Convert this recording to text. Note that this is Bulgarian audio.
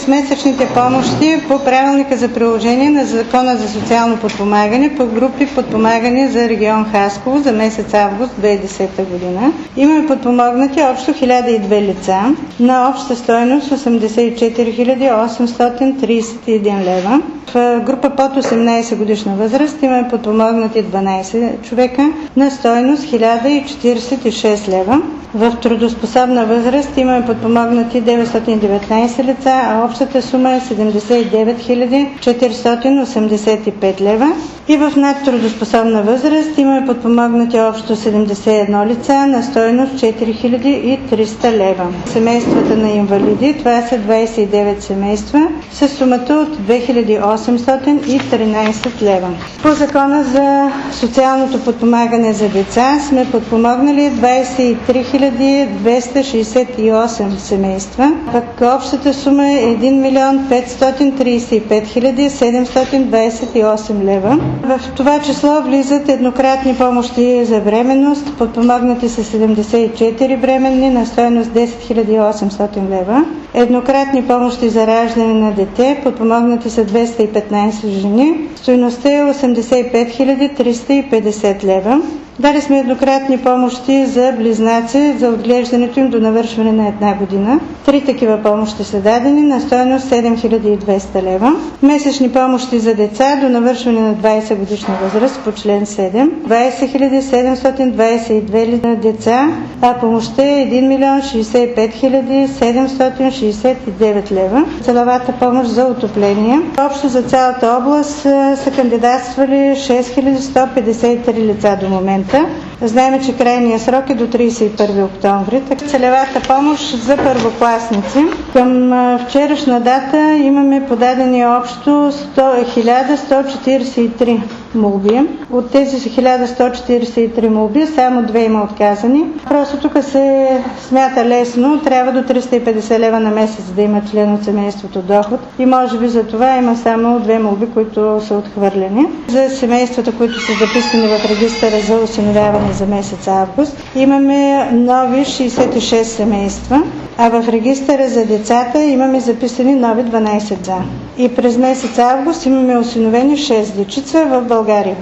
месечните помощи по правилника за приложение на Закона за социално подпомагане по групи подпомагане за регион Хасково за месец август 2010 година. Имаме подпомогнати общо 1002 лица на обща стойност 84 831 лева. В група под 18 годишна възраст имаме подпомогнати 12 човека на стойност 1046 лева. В трудоспособна възраст имаме подпомогнати 919 лица, а общата сума е 79 485 лева. И в надтрудоспособна възраст имаме подпомогнати общо 71 лица на стойност 4300 лева. Семействата на инвалиди, това са 29 семейства, с сумата от 2813 лева. По Закона за социалното подпомагане за деца сме подпомогнали 23 268 семейства, пък общата сума е 1 535 728 лева. В това число влизат еднократни помощи за бременност, подпомогнати са 74 бременни на стойност 10 800 лева. Еднократни помощи за раждане на дете, подпомогнати са 215 жени, стойността е 85 350 лева. Дали сме еднократни помощи за близнаци за отглеждането им до навършване на 1 година. 3 такива помощи са дадени на стойност 7200 лева. Месечни помощи за деца до навършване на 20 годишна възраст по член 7. 20 722 деца, а помощта е 1 065 769 лева. Целевата помощ за отопление. Общо за цялата област са кандидатствали 6153 лица до момента. Знаем, че крайният срок е до 31 октомври. Целевата помощ за първокласници. Към вчерашна дата имаме подадени общо 1143 молби. От тези 1143 молби само 2 има отказани. Просто тук се смята лесно. Трябва до 350 лева на месец да има член от семейството доход. И може би за това има само 2 молби, които са отхвърлени. За семействата, които са записани в регистъра за осиновяване за месец август, имаме нови 66 семейства, а в регистъра за децата имаме записани нови 12 за. И през месец август имаме осиновени 6 дечица в България.